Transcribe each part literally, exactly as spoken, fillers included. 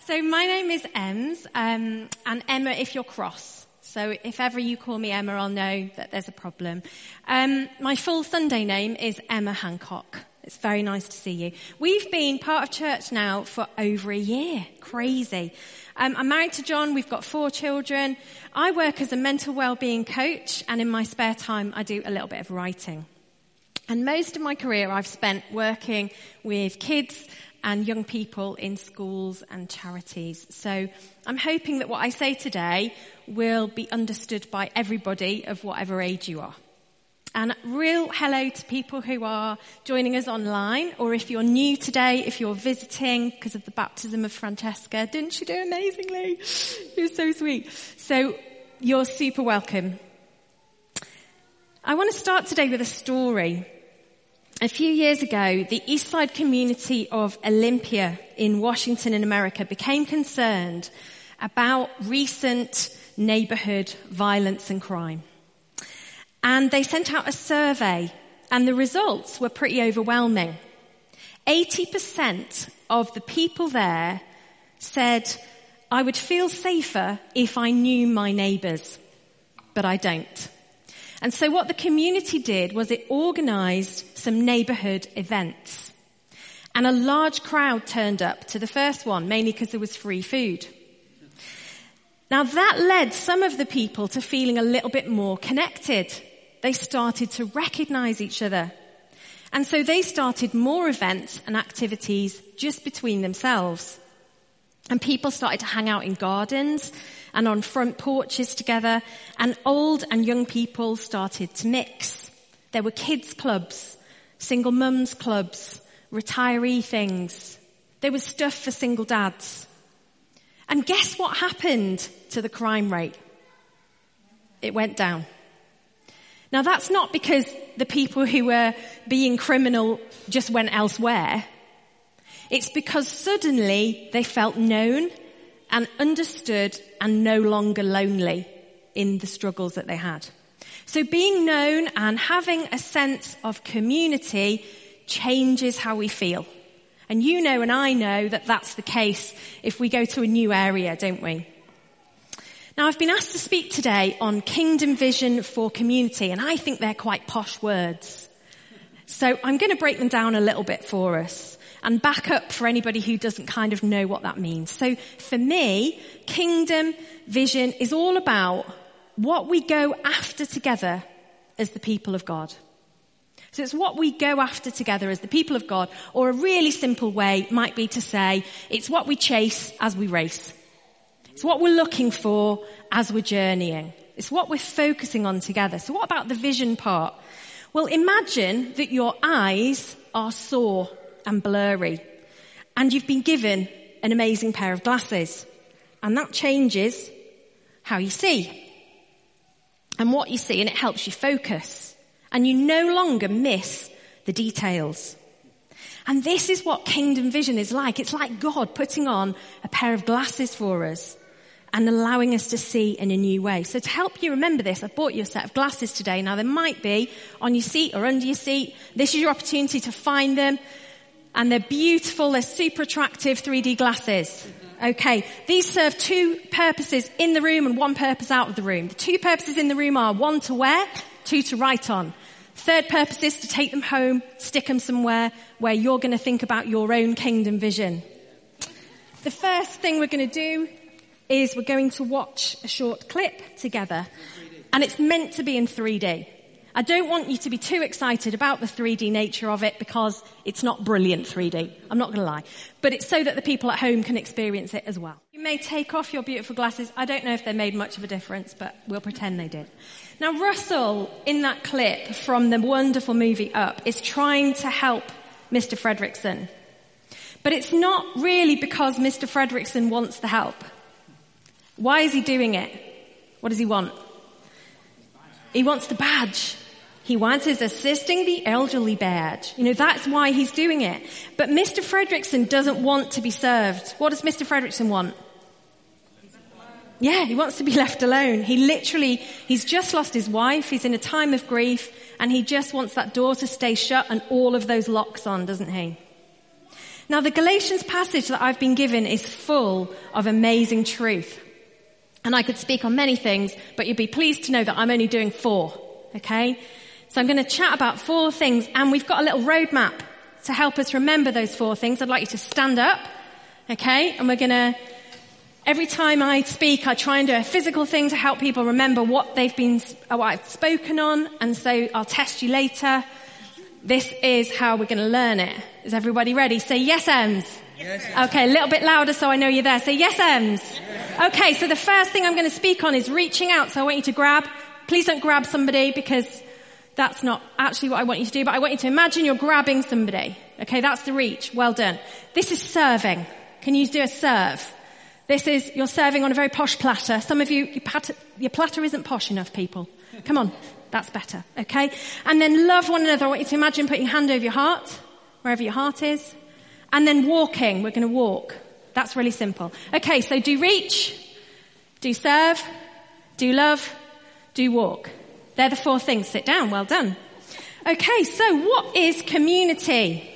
So my name is Ems, um, and Emma if you're cross. So if ever you call me Emma, I'll know that there's a problem. Um, my full Sunday name is Emma Hancock. It's very nice to see you. We've been part of church now for over a year. Crazy. Um, I'm married to John. We've got four children. I work as a mental well-being coach, and in my spare time, I do a little bit of writing. And most of my career, I've spent working with kids and young people in schools and charities. So I'm hoping that what I say today will be understood by everybody of whatever age you are. And real hello to people who are joining us online, or if you're new today, if you're visiting because of the baptism of Francesca. Didn't she do amazingly? You're so sweet. So you're super welcome. I want to start today with a story. A few years ago, the Eastside community of Olympia in Washington in America became concerned about recent neighborhood violence and crime. And they sent out a survey, and the results were pretty overwhelming. eighty percent of the people there said, I would feel safer if I knew my neighbors, but I don't. And so what the community did was it organized some neighborhood events. And a large crowd turned up to the first one, mainly because there was free food. Now that led some of the people to feeling a little bit more connected. They started to recognize each other. And so they started more events and activities just between themselves. And people started to hang out in gardens and on front porches together, and old and young people started to mix. There were kids clubs, single mums clubs, retiree things. There was stuff for single dads. And guess what happened to the crime rate? It went down. Now that's not because the people who were being criminal just went elsewhere. It's because suddenly they felt known and understood and no longer lonely in the struggles that they had. So being known and having a sense of community changes how we feel. And you know and I know that that's the case if we go to a new area, don't we? Now I've been asked to speak today on Kingdom Vision for Community, and I think they're quite posh words. So I'm going to break them down a little bit for us and back up for anybody who doesn't kind of know what that means. So for me, Kingdom Vision is all about what we go after together as the people of God. So it's what we go after together as the people of God, or a really simple way might be to say it's what we chase as we race. It's what we're looking for as we're journeying. It's what we're focusing on together. So what about the vision part? Well, imagine that your eyes are sore and blurry, and you've been given an amazing pair of glasses, and that changes how you see and what you see, and it helps you focus, and you no longer miss the details. And this is what Kingdom Vision is like. It's like God putting on a pair of glasses for us and allowing us to see in a new way. So to help you remember this, I've bought you a set of glasses today. Now there might be on your seat or under your seat. This is your opportunity to find them. And they're beautiful, they're super attractive three D glasses. Okay, these serve two purposes in the room and one purpose out of the room. The two purposes in the room are one to wear, two to write on. Third purpose is to take them home, stick them somewhere where you're going to think about your own kingdom vision. The first thing we're going to do is we're going to watch a short clip together. And it's meant to be in three D. I don't want you to be too excited about the three D nature of it because it's not brilliant three D. I'm not going to lie. But it's so that the people at home can experience it as well. You may take off your beautiful glasses. I don't know if they made much of a difference, but we'll pretend they did. Now, Russell, in that clip from the wonderful movie Up, is trying to help Mister Fredrickson. But it's not really because Mister Fredrickson wants the help. Why is he doing it? What does he want? He wants the badge. He wants his assisting the elderly badge. You know, that's why he's doing it. But Mister Fredrickson doesn't want to be served. What does Mister Fredrickson want? Yeah, he wants to be left alone. He literally, he's just lost his wife. He's in a time of grief, and he just wants that door to stay shut and all of those locks on, doesn't he? Now, the Galatians passage that I've been given is full of amazing truth. And I could speak on many things, but you'd be pleased to know that I'm only doing four, okay? So I'm going to chat about four things, and we've got a little roadmap to help us remember those four things. I'd like you to stand up, okay? And we're going to, every time I speak, I try and do a physical thing to help people remember what they've been, what I've spoken on, and so I'll test you later. This is how we're going to learn it. Is everybody ready? Say yes, Ems. Yes. Okay, a little bit louder so I know you're there. Say yes, Ems. Yes. Okay, so the first thing I'm going to speak on is reaching out. So I want you to grab. Please don't grab somebody because that's not actually what I want you to do, but I want you to imagine you're grabbing somebody. Okay, that's the reach. Well done. This is serving. Can you do a serve? This is, you're serving on a very posh platter. Some of you, your platter, your platter isn't posh enough, people. Come on. That's better, okay? And then love one another. I want you to imagine putting your hand over your heart, wherever your heart is. And then walking. We're going to walk. That's really simple. Okay, so do reach, do serve, do love, do walk. They're the four things. Sit down. Well done. Okay, so what is community?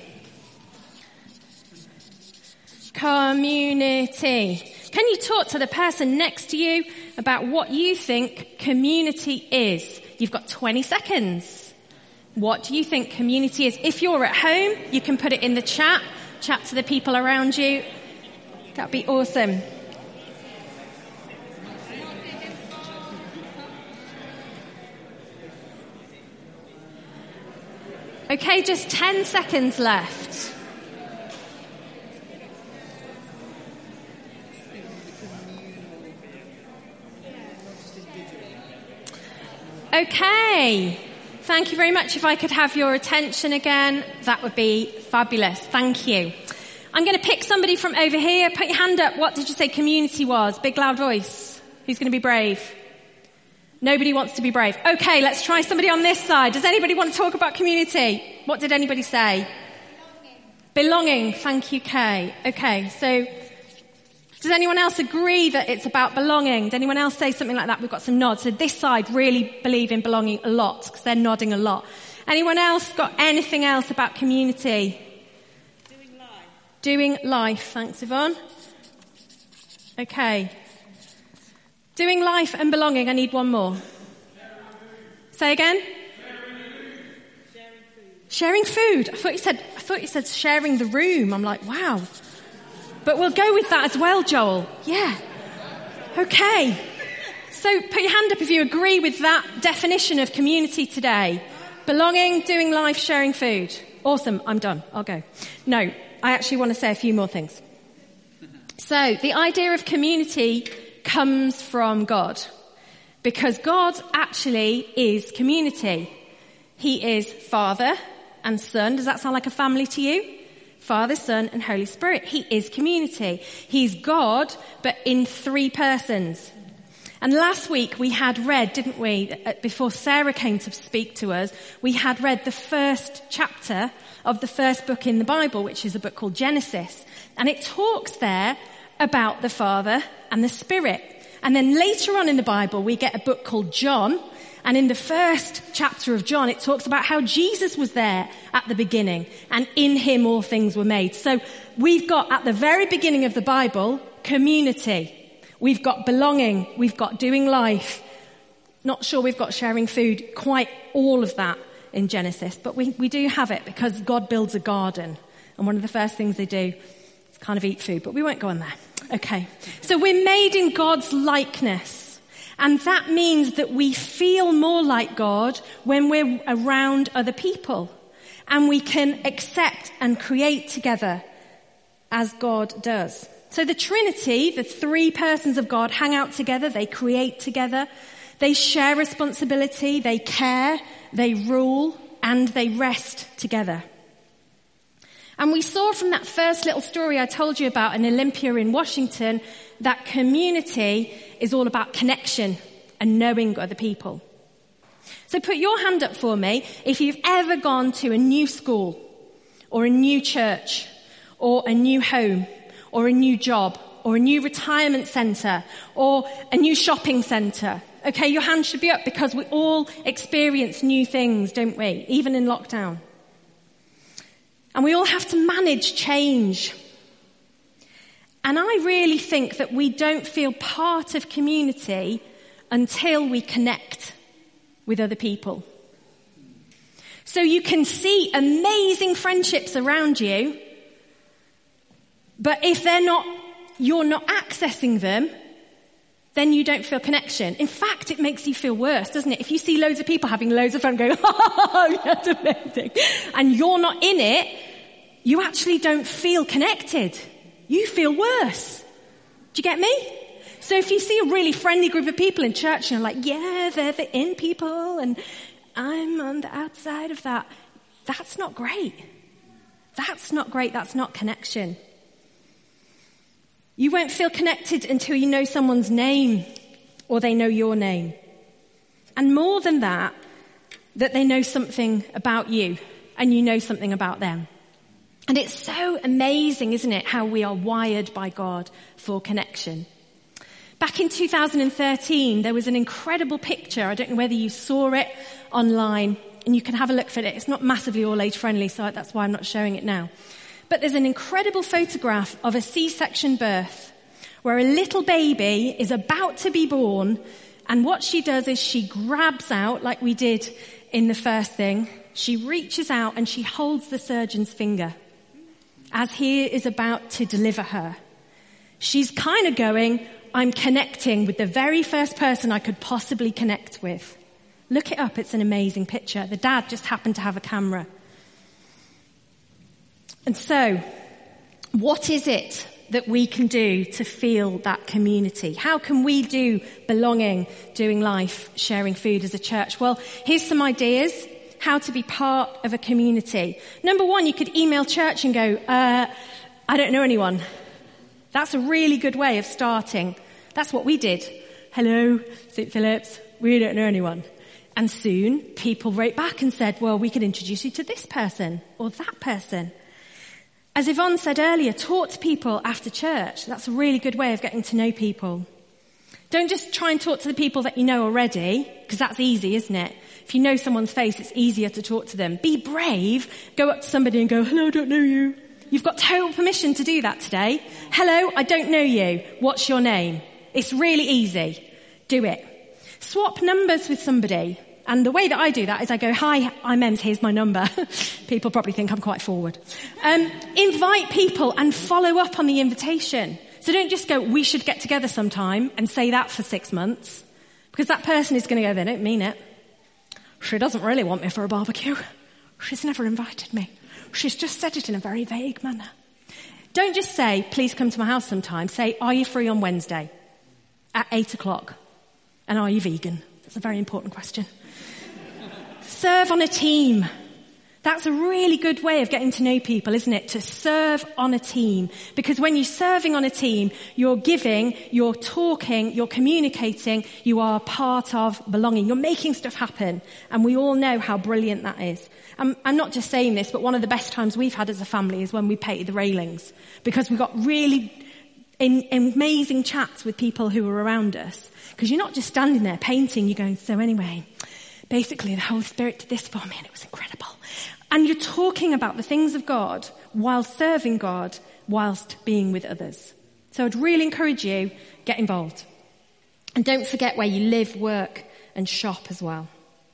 Community. Can you talk to the person next to you about what you think community is? You've got twenty seconds. What do you think community is? If you're at home, you can put it in the chat. Chat to the people around you. That'd be awesome. Okay, just ten seconds left. Okay. Thank you very much. If I could have your attention again, that would be fabulous. Thank you. I'm going to pick somebody from over here. Put your hand up. What did you say community was? Big loud voice. Who's going to be brave? Nobody wants to be brave. Okay, let's try somebody on this side. Does anybody want to talk about community? What did anybody say? Belonging. Belonging. Thank you, Kay. Okay, so does anyone else agree that it's about belonging? Did anyone else say something like that? We've got some nods. So this side really believe in belonging a lot because they're nodding a lot. Anyone else got anything else about community? Doing life. Doing life. Thanks, Yvonne. Okay. Doing life and belonging. I need one more. Say again. Sharing food. Sharing food. I thought you said. I thought you said sharing the room. I'm like, wow. But we'll go with that as well, Joel. Yeah. Okay. So put your hand up if you agree with that definition of community today. Belonging, doing life, sharing food. Awesome. I'm done. I'll go. No, I actually want to say a few more things. So the idea of community comes from God. Because God actually is community. He is Father and Son. Does that sound like a family to you? Father, Son, and Holy Spirit. He is community. He's God, but in three persons. And last week we had read, didn't we, before Sarah came to speak to us, we had read the first chapter of the first book in the Bible, which is a book called Genesis. And it talks there about the Father and the Spirit. And then later on in the Bible, we get a book called John. And in the first chapter of John, it talks about how Jesus was there at the beginning, and in him all things were made. So we've got, at the very beginning of the Bible, community. We've got belonging. We've got doing life. Not sure we've got sharing food, quite all of that in Genesis. But we, we do have it because God builds a garden. And one of the first things they do is kind of eat food. But we won't go on there. Okay. So we're made in God's likeness. And that means that we feel more like God when we're around other people. And we can accept and create together as God does. So the Trinity, the three persons of God, hang out together. They create together. They share responsibility. They care. They rule. And they rest together. And we saw from that first little story I told you about in Olympia in Washington that community is all about connection and knowing other people. So put your hand up for me if you've ever gone to a new school or a new church or a new home or a new job or a new retirement centre or a new shopping centre. Okay, your hand should be up because we all experience new things, don't we? Even in lockdown. And we all have to manage change. And I really think that we don't feel part of community until we connect with other people. So you can see amazing friendships around you, but if they're not, you're not accessing them, then you don't feel connection. In fact, it makes you feel worse, doesn't it? If you see loads of people having loads of fun going, oh, that's amazing, and you're not in it, you actually don't feel connected. You feel worse. Do you get me? So if you see a really friendly group of people in church and you're like, yeah, they're the in people and I'm on the outside of that, that's not great. That's not great. That's not connection. You won't feel connected until you know someone's name or they know your name. And more than that, that they know something about you and you know something about them. And it's so amazing, isn't it, how we are wired by God for connection. Back in two thousand thirteen, there was an incredible picture. I don't know whether you saw it online, and you can have a look for it. It's not massively all-age friendly, so that's why I'm not showing it now. But there's an incredible photograph of a C-section birth where a little baby is about to be born, and what she does is she grabs out, like we did in the first thing, she reaches out and she holds the surgeon's finger as he is about to deliver her. She's kind of going, I'm connecting with the very first person I could possibly connect with. Look it up, it's an amazing picture. The dad just happened to have a camera. And so, what is it that we can do to feel that community? How can we do belonging, doing life, sharing food as a church? Well, here's some ideas how to be part of a community. Number one, you could email church and go, uh, I don't know anyone. That's a really good way of starting. That's what we did. Hello, Saint Philip's, we don't know anyone. And soon people wrote back and said, well, we could introduce you to this person or that person. As Yvonne said earlier, talk to people after church. That's a really good way of getting to know people. Don't just try and talk to the people that you know already, because that's easy, isn't it? If you know someone's face, it's easier to talk to them. Be brave. Go up to somebody and go, hello, I don't know you. You've got total permission to do that today. Hello, I don't know you. What's your name? It's really easy. Do it. Swap numbers with somebody. And the way that I do that is I go, hi, I'm Ems, here's my number. People probably think I'm quite forward. Um, invite people and follow up on the invitation. So don't just go, we should get together sometime and say that for six months. Because that person is going to go, they don't mean it. She doesn't really want me for a barbecue. She's never invited me. She's just said it in a very vague manner. Don't just say, please come to my house sometime. Say, are you free on Wednesday at eight o'clock? And are you vegan? That's a very important question. Serve on a team. That's a really good way of getting to know people, isn't it? To serve on a team. Because when you're serving on a team, you're giving, you're talking, you're communicating, you are part of belonging. You're making stuff happen. And we all know how brilliant that is. I'm, I'm not just saying this, but one of the best times we've had as a family is when we painted the railings. Because we got really in, amazing chats with people who were around us. Because you're not just standing there painting, you're going, so anyway, basically the Holy Spirit did this for me and it was incredible. And you're talking about the things of God while serving God, whilst being with others. So I'd really encourage you, get involved. And don't forget where you live, work, and shop as well.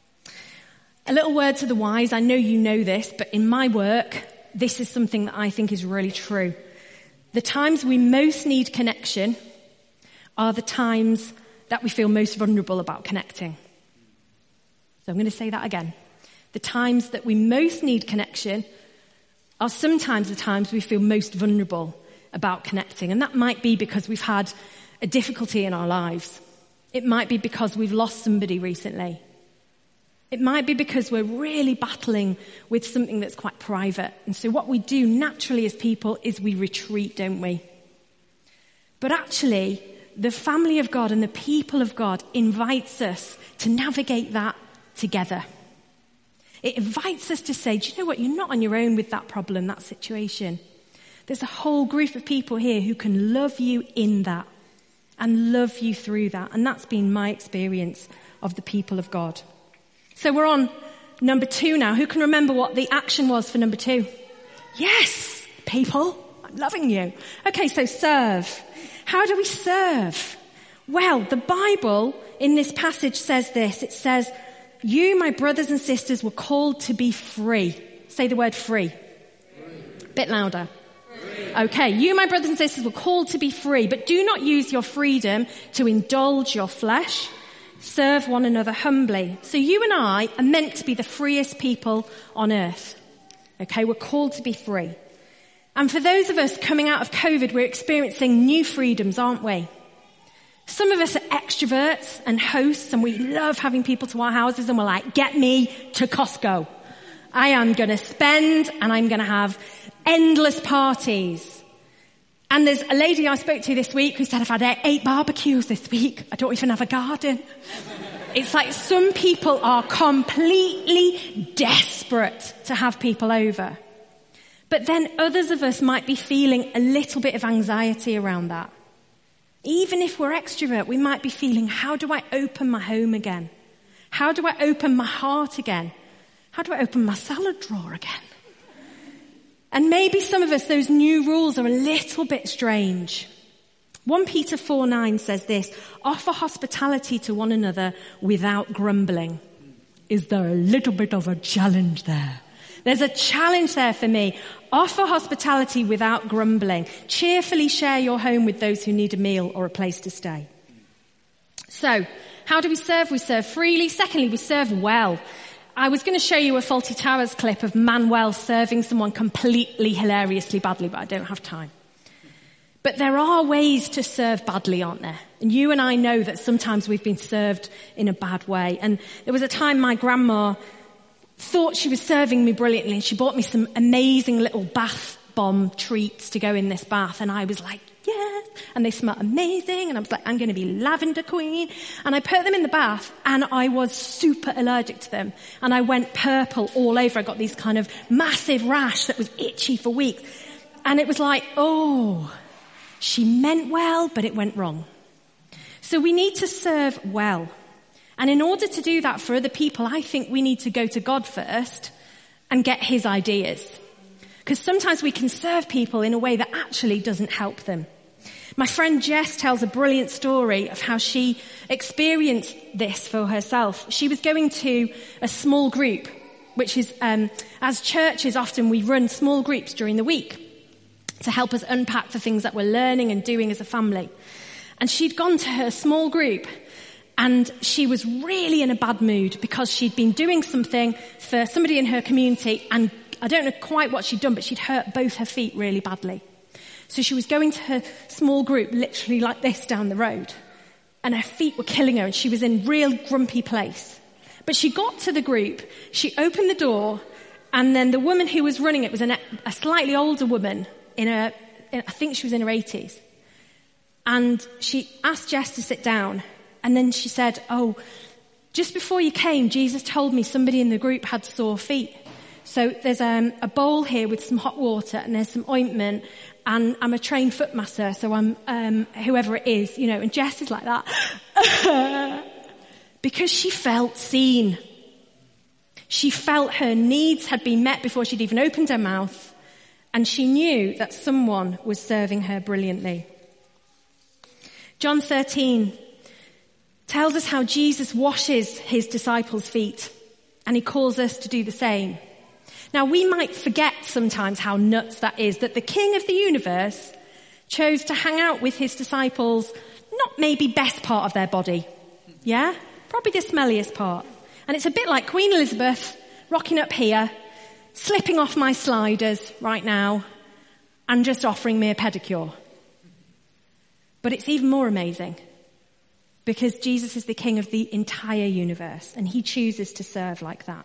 A little word to the wise. I know you know this, but in my work, this is something that I think is really true. The times we most need connection are the times that we feel most vulnerable about connecting. So I'm going to say that again. The times that we most need connection are sometimes the times we feel most vulnerable about connecting. And that might be because we've had a difficulty in our lives. It might be because we've lost somebody recently. It might be because we're really battling with something that's quite private. And so what we do naturally as people is we retreat, don't we? But actually, the family of God and the people of God invites us to navigate that together. It invites us to say, do you know what? You're not on your own with that problem, that situation. There's a whole group of people here who can love you in that and love you through that. And that's been my experience of the people of God. So we're on number two now. Who can remember what the action was for number two? Yes, people, I'm loving you. Okay, so serve. How do we serve? Well, the Bible in this passage says this. It says, you, my brothers and sisters, were called to be free. Say the word free. Free. Bit louder. Free. Okay, you, my brothers and sisters, were called to be free, but do not use your freedom to indulge your flesh. Serve one another humbly. So you and I are meant to be the freest people on earth. Okay, we're called to be free. And for those of us coming out of COVID, we're experiencing new freedoms, aren't we? Some of us are extroverts and hosts, and we love having people to our houses, and we're like, get me to Costco. I am going to spend, and I'm going to have endless parties. And there's a lady I spoke to this week who said, I've had eight barbecues this week. I don't even have a garden. It's like some people are completely desperate to have people over. But then others of us might be feeling a little bit of anxiety around that. Even if we're extrovert, we might be feeling, how do I open my home again? How do I open my heart again? How do I open my salad drawer again? And maybe some of us, those new rules are a little bit strange. First Peter four nine says this, offer hospitality to one another without grumbling. Is there a little bit of a challenge there? There's a challenge there for me. Offer hospitality without grumbling. Cheerfully share your home with those who need a meal or a place to stay. So, how do we serve? We serve freely. Secondly, we serve well. I was going to show you a Fawlty Towers clip of Manuel serving someone completely hilariously badly, but I don't have time. But there are ways to serve badly, aren't there? And you and I know that sometimes we've been served in a bad way. And there was a time my grandma thought she was serving me brilliantly, and she bought me some amazing little bath bomb treats to go in this bath, and I was like, yes, and they smell amazing, and I was like, I'm going to be lavender queen, and I put them in the bath, and I was super allergic to them, and I went purple all over. I got these kind of massive rash that was itchy for weeks, and it was like, oh, she meant well, but it went wrong. So we need to serve well. And in order to do that for other people, I think we need to go to God first and get his ideas. Because sometimes we can serve people in a way that actually doesn't help them. My friend Jess tells a brilliant story of how she experienced this for herself. She was going to a small group, which is, um, as churches often we run small groups during the week to help us unpack the things that we're learning and doing as a family. And she'd gone to her small group, and she was really in a bad mood because she'd been doing something for somebody in her community, and I don't know quite what she'd done, but she'd hurt both her feet really badly. So she was going to her small group literally like this down the road, and her feet were killing her, and she was in a real grumpy place. But she got to the group, she opened the door, and then the woman who was running it was an, a slightly older woman in her, in, I think she was in her eighties. And she asked Jess to sit down. And then she said, oh, just before you came, Jesus told me somebody in the group had sore feet. So there's um, a bowl here with some hot water, and there's some ointment, and I'm a trained foot masser, so I'm um, whoever it is, you know. And Jess is like that. Because she felt seen. She felt her needs had been met before she'd even opened her mouth, and she knew that someone was serving her brilliantly. John thirteen tells us how Jesus washes his disciples' feet, and he calls us to do the same. Now, we might forget sometimes how nuts that is, that the King of the universe chose to hang out with his disciples, not maybe best part of their body, yeah? Probably the smelliest part. And it's a bit like Queen Elizabeth rocking up here, slipping off my sliders right now, and just offering me a pedicure. But it's even more amazing, because Jesus is the King of the entire universe, and he chooses to serve like that.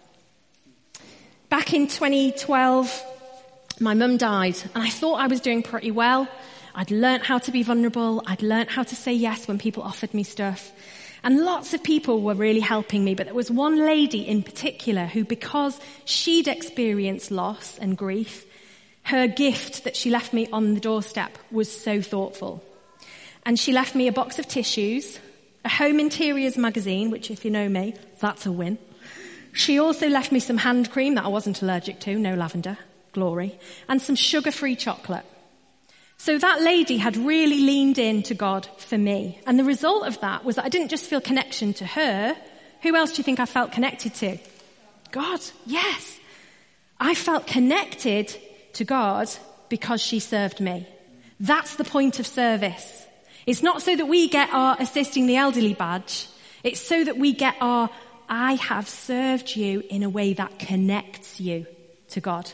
Back in twenty twelve, my mum died, and I thought I was doing pretty well. I'd learnt how to be vulnerable. I'd learnt how to say yes when people offered me stuff. And lots of people were really helping me, but there was one lady in particular who, because she'd experienced loss and grief, her gift that she left me on the doorstep was so thoughtful. And she left me a box of tissues, a home interiors magazine, which if you know me, that's a win. She also left me some hand cream that I wasn't allergic to, no lavender. glory, and some sugar-free chocolate. So that lady had really leaned in to God for me. And the result of that was that I didn't just feel connection to her. Who else do you think I felt connected to? God, yes. I felt connected to God because she served me. That's the point of service. It's not so that we get our assisting the elderly badge. It's so that we get our I have served you in a way that connects you to God.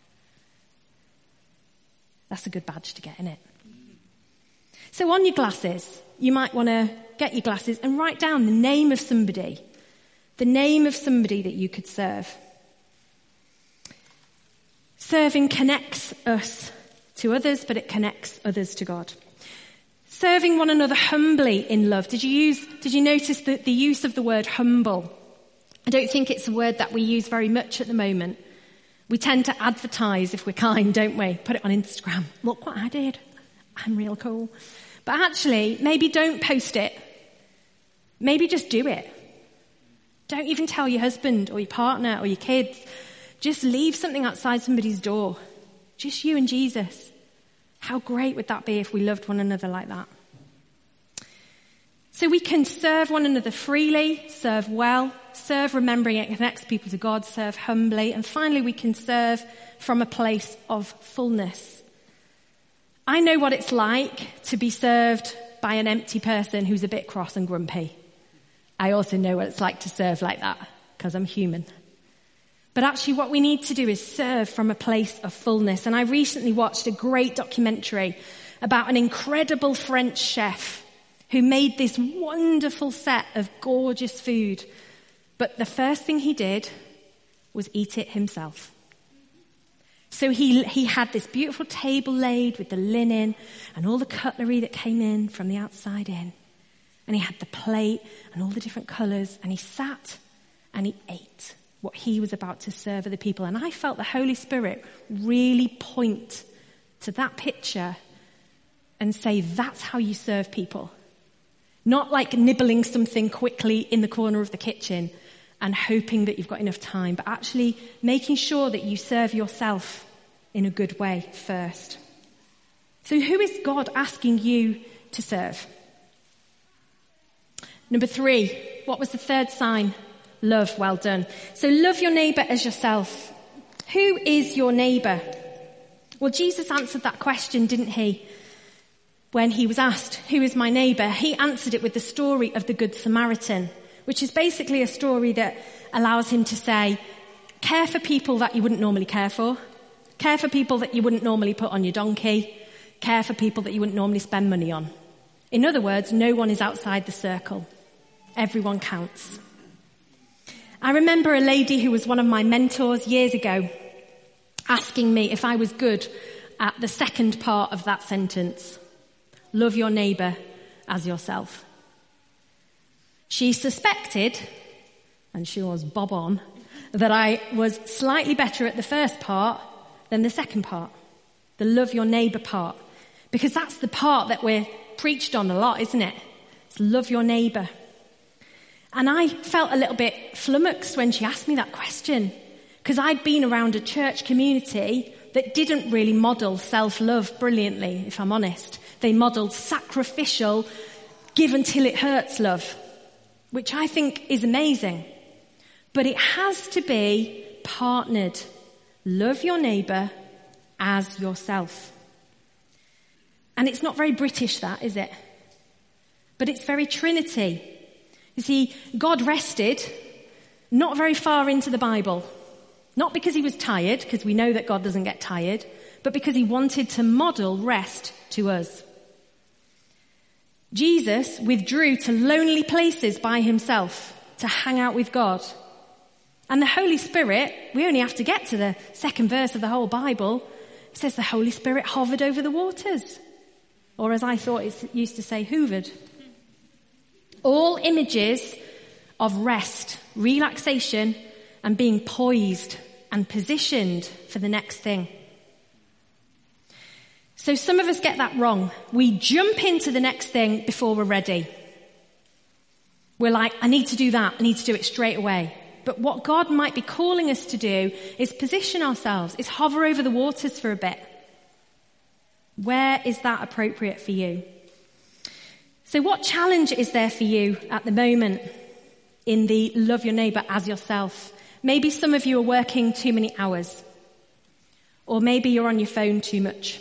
That's a good badge to get, isn't it? So on your glasses, you might want to get your glasses and write down the name of somebody. The name of somebody that you could serve. Serving connects us to others, but it connects others to God. Serving one another humbly in love. Did you use, did you notice the, the use of the word humble? I don't think it's a word that we use very much at the moment. We tend to advertise if we're kind, don't we? Put it on Instagram. Look what I did. I'm real cool. But actually, maybe don't post it. Maybe just do it. Don't even tell your husband or your partner or your kids. Just leave something outside somebody's door. Just you and Jesus. How great would that be if we loved one another like that? So we can serve one another freely, serve well, serve remembering it connects people to God, serve humbly, and finally we can serve from a place of fullness. I know what it's like to be served by an empty person who's a bit cross and grumpy. I also know what it's like to serve like that, because I'm human. But actually what we need to do is serve from a place of fullness. And I recently watched a great documentary about an incredible French chef who made this wonderful set of gorgeous food. But the first thing he did was eat it himself. So he he had this beautiful table laid with the linen and all the cutlery that came in from the outside in. And he had the plate and all the different colours, and he sat and he ate what he was about to serve other people. And I felt the Holy Spirit really point to that picture and say, that's how you serve people. Not like nibbling something quickly in the corner of the kitchen and hoping that you've got enough time, but actually making sure that you serve yourself in a good way first. So who is God asking you to serve? Number three, what was the third sign? Love, well done. So love your neighbour as yourself. Who is your neighbour? Well, Jesus answered that question, didn't he? When he was asked, who is my neighbour? He answered it with the story of the Good Samaritan, which is basically a story that allows him to say, care for people that you wouldn't normally care for. Care for people that you wouldn't normally put on your donkey. Care for people that you wouldn't normally spend money on. In other words, no one is outside the circle. Everyone counts. I remember a lady who was one of my mentors years ago asking me if I was good at the second part of that sentence. Love your neighbour as yourself. She suspected, and she was bob on, that I was slightly better at the first part than the second part, the love your neighbour part. Because that's the part that we're preached on a lot, isn't it? It's love your neighbour. And I felt a little bit flummoxed when she asked me that question, because I'd been around a church community that didn't really model self-love brilliantly, if I'm honest. They modelled sacrificial, give until it hurts love, which I think is amazing. But it has to be partnered. Love your neighbour as yourself. And it's not very British, that, is it? But it's very Trinity. You see, God rested not very far into the Bible. Not because he was tired, because we know that God doesn't get tired, but because he wanted to model rest to us. Jesus withdrew to lonely places by himself to hang out with God. And the Holy Spirit, we only have to get to the second verse of the whole Bible. It says the Holy Spirit hovered over the waters. Or as I thought it used to say, hoovered. All images of rest, relaxation, and being poised and positioned for the next thing. So some of us get that wrong. We jump into the next thing before we're ready. We're like, I need to do that. I need to do it straight away But what God might be calling us to do is position ourselves, is hover over the waters for a bit. Where is that appropriate for you? So what challenge is there for you at the moment in the love your neighbour as yourself? Maybe some of you are working too many hours. Or maybe you're on your phone too much.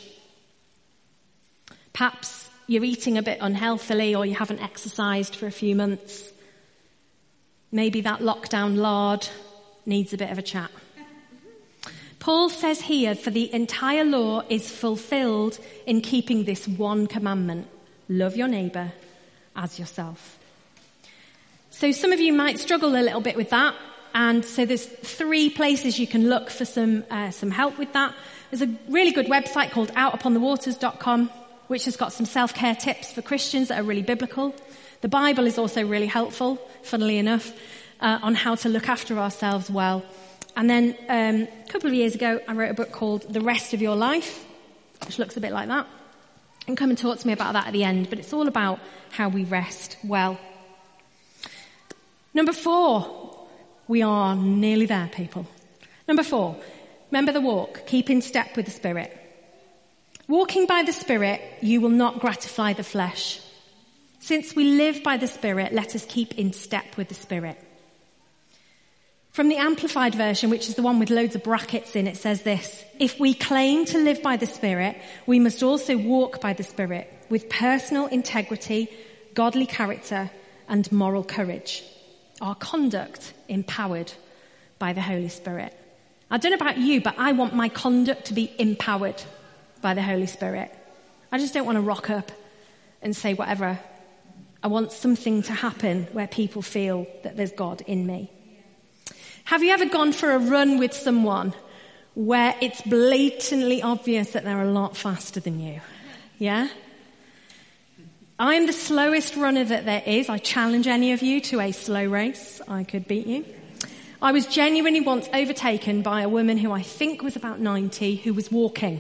Perhaps you're eating a bit unhealthily or you haven't exercised for a few months. Maybe that lockdown lard needs a bit of a chat. Paul says here, for the entire law is fulfilled in keeping this one commandment. Love your neighbour as yourself. So some of you might struggle a little bit with that. And so there's three places you can look for some uh, some help with that. There's a really good website called out upon the waters dot com, which has got some self-care tips for Christians that are really biblical. The Bible is also really helpful, funnily enough, uh, on how to look after ourselves well. And then um, a couple of years ago, I wrote a book called The Rest of Your Life, which looks a bit like that. And come and talk to me about that at the end. But it's all about how we rest well. Number four. We are nearly there, people. Number four, remember the walk. Keep in step with the Spirit. Walking by the Spirit, you will not gratify the flesh. Since we live by the Spirit, let us keep in step with the Spirit. From the Amplified Version, which is the one with loads of brackets in, it says this: if we claim to live by the Spirit, we must also walk by the Spirit with personal integrity, godly character, and moral courage. Our conduct empowered by the Holy Spirit. I don't know about you, but I want my conduct to be empowered by the Holy Spirit. I just don't want to rock up and say whatever. I want something to happen where people feel that there's God in me. Have you ever gone for a run with someone where it's blatantly obvious that they're a lot faster than you? Yeah? I'm the slowest runner that there is. I challenge any of you to a slow race. I could beat you. I was genuinely once overtaken by a woman who I think was about ninety, who was walking.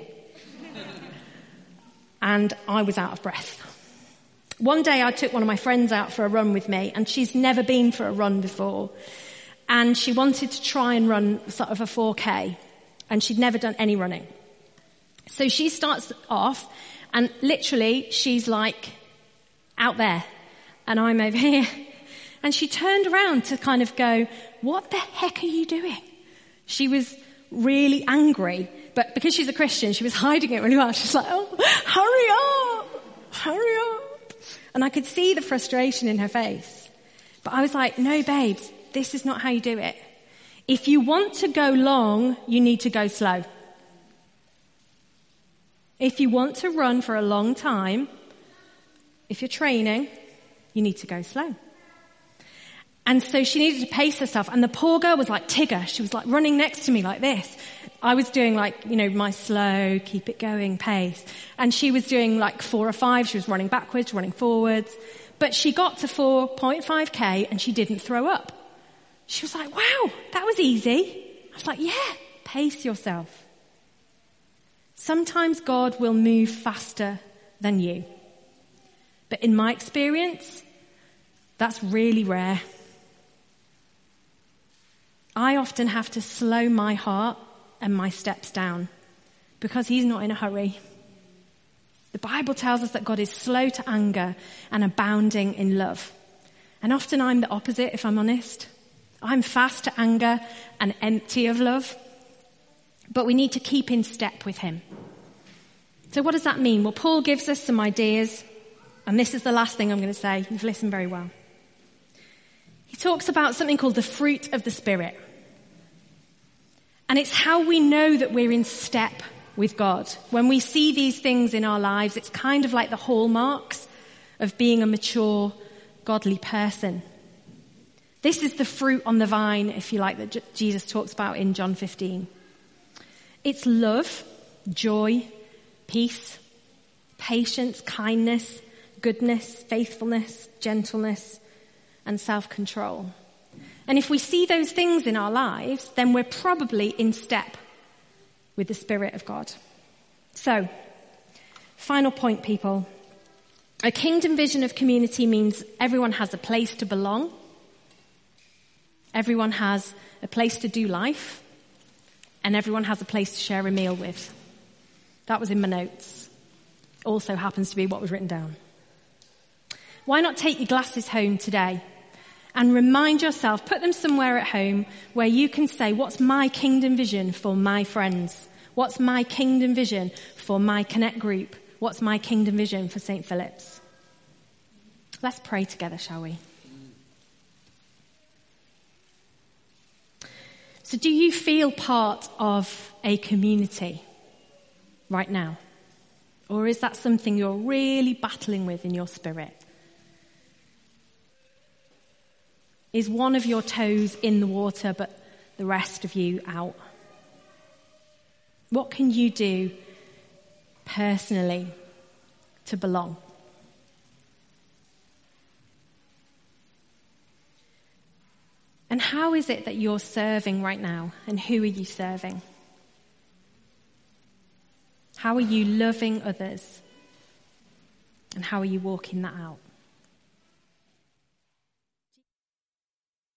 And I was out of breath. One day I took one of my friends out for a run with me, and she's never been for a run before. And she wanted to try and run sort of a four K, and she'd never done any running. So she starts off, and literally she's like out there, and I'm over here. And she turned around to kind of go, what the heck are you doing? She was really angry, but because she's a Christian, she was hiding it really well. She's like, oh, hurry up, hurry up. And I could see the frustration in her face. But I was like, no, babes, this is not how you do it. If you want to go long, you need to go slow. If you want to run for a long time, if you're training, you need to go slow. And so she needed to pace herself. And the poor girl was like Tigger. She was like running next to me like this. I was doing like, you know, my slow, keep it going pace. And she was doing like four or five. She was running backwards, running forwards. But she got to four point five K and she didn't throw up. She was like, wow, that was easy. I was like, yeah, pace yourself. Sometimes God will move faster than you. But in my experience, that's really rare. I often have to slow my heart and my steps down because he's not in a hurry. The Bible tells us that God is slow to anger and abounding in love. And often I'm the opposite, if I'm honest. I'm fast to anger and empty of love. But we need to keep in step with him. So what does that mean? Well, Paul gives us some ideas. And this is the last thing I'm going to say. You've listened very well. He talks about something called the fruit of the Spirit. And it's how we know that we're in step with God. When we see these things in our lives, it's kind of like the hallmarks of being a mature, godly person. This is the fruit on the vine, if you like, that Jesus talks about in John fifteen. It's love, joy, peace, patience, kindness, goodness, faithfulness, gentleness, and self-control. And if we see those things in our lives, then we're probably in step with the Spirit of God. So, final point, people. A kingdom vision of community means everyone has a place to belong. Everyone has a place to do life, and everyone has a place to share a meal with. That was in my notes. Also happens to be what was written down. Why not take your glasses home today and remind yourself, put them somewhere at home where you can say, what's my kingdom vision for my friends? What's my kingdom vision for my Connect group? What's my kingdom vision for Saint Philip's? Let's pray together, shall we? So do you feel part of a community right now? Or is that something you're really battling with in your spirit? Is one of your toes in the water, but the rest of you out? What can you do personally to belong? And how is it that you're serving right now? And who are you serving? How are you loving others? And how are you walking that out?